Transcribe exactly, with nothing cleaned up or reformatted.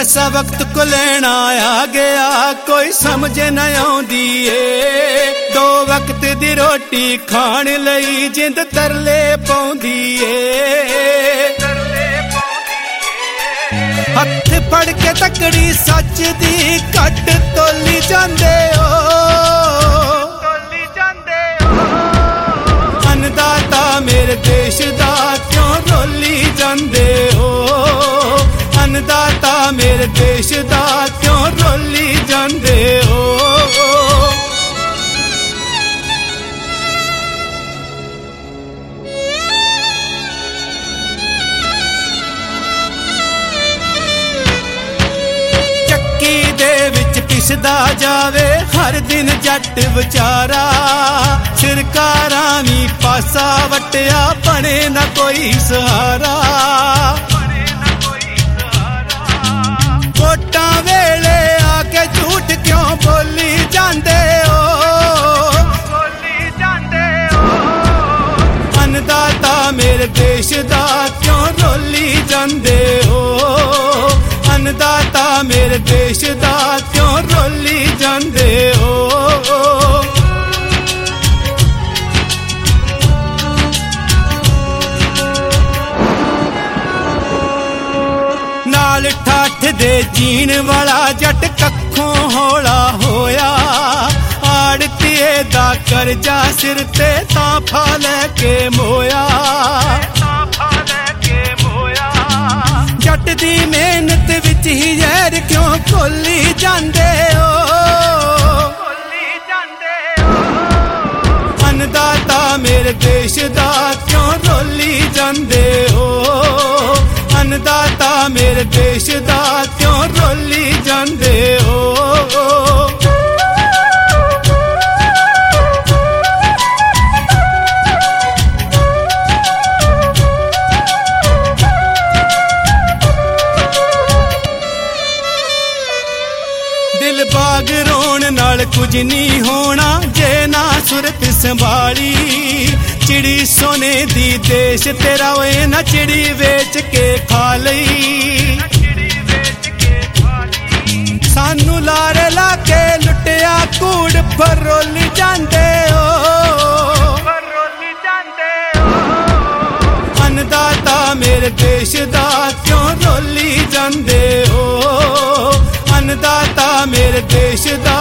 ऐसा वक्त को लेना आ गया कोई समझ न आउंदी ए दो वक्त दी रोटी खाण लई जिंद तरले पाउंदी ए हथ फड़ के तकड़ी सच दी घट तोली जांदे ओ अन्नदाता मेरे देश दा क्यों रोली जांदे हो अन्नदाता मेरे देश दा क्यों रोली जांदे हो ਚੱਕੀ ਦੇ ਵਿੱਚ ਪਿਸਦਾ ਜਾਵੇ हर दिन जट विचारा सरकारां भी पासा वटिया बने न कोई सहारा वोटां वेले आके झूठ क्यों बोली जांदे हो अन्नदाता मेरे देश दा क्यों रोली जांदे हो अन्नदाता मेरे देश दा क्यों रोली जांदे हो नाल ठठ दे जीण वाला जट कखों हौला होया आड़तीए दा करजा सिर ते तां फा लैके मोया जट दी मेहनत विच ही जहर क्यों घोली जांदे हो अन्नदाता मेरे देश दा क्यों रोली जांदे हो अन्नदाता मेरे देश दा क्यों रोली जांदे हो दिल बाग रोण नाल कुछ नहीं होना जे ना सुरत संभाली चिड़ी सोने दी देश तेरा होए ना चिड़ी वेच के खा लई सानू लारे ला के लुटिया कूड़ फरोली जांदे हो अन्नदाता मेरे देश दा क्यों रोली जांदे हो अन्नदाता मेरे देश दा